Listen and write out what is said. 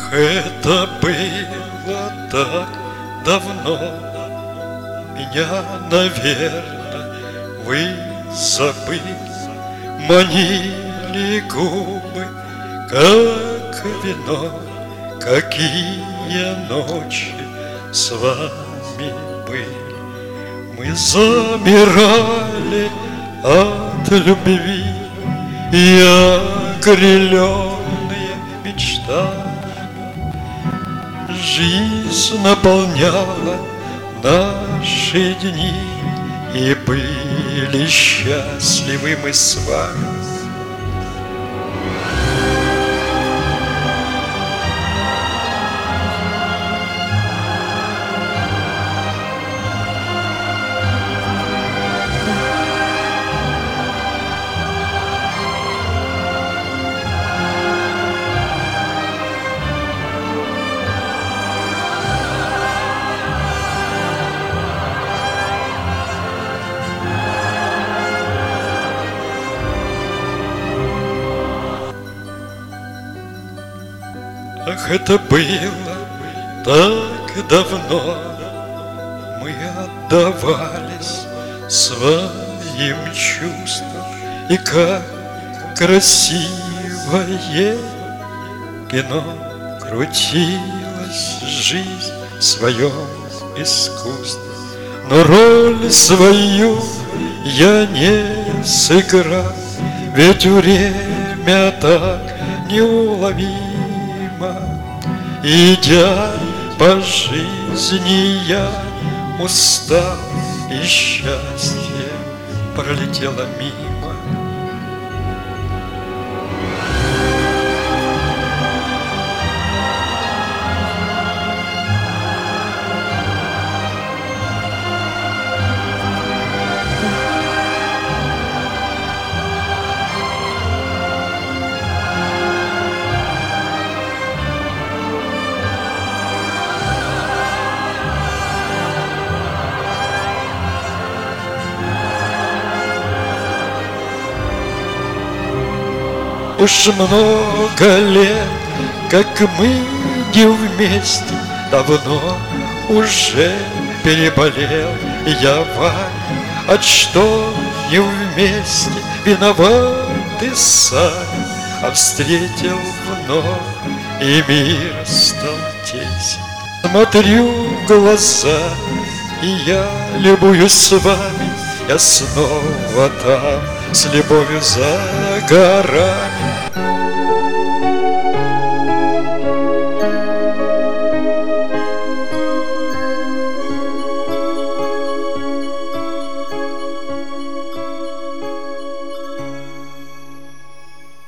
Это было так давно, меня, наверное, вы забыли. Манили губы, как вино, какие ночи с вами были. Мы замирали от любви и окрыленные мечтами. Жизнь наполняла наши дни, и были счастливы мы с вами. Ах, это было так давно, мы отдавались своим чувствам, и как красивое кино крутилась жизнь в своем искусстве. Но роль свою я не сыграл, ведь время так неуловимо. Идя по жизни, я устал, и счастье пролетело мимо. Уж много лет, как мы не вместе, давно уже переболел я вами. От что не вместе виноваты сами, а встретил вновь, и мир стал тесен. Смотрю в глаза, и я любуюсь с вами, я снова там, с любовью за горами.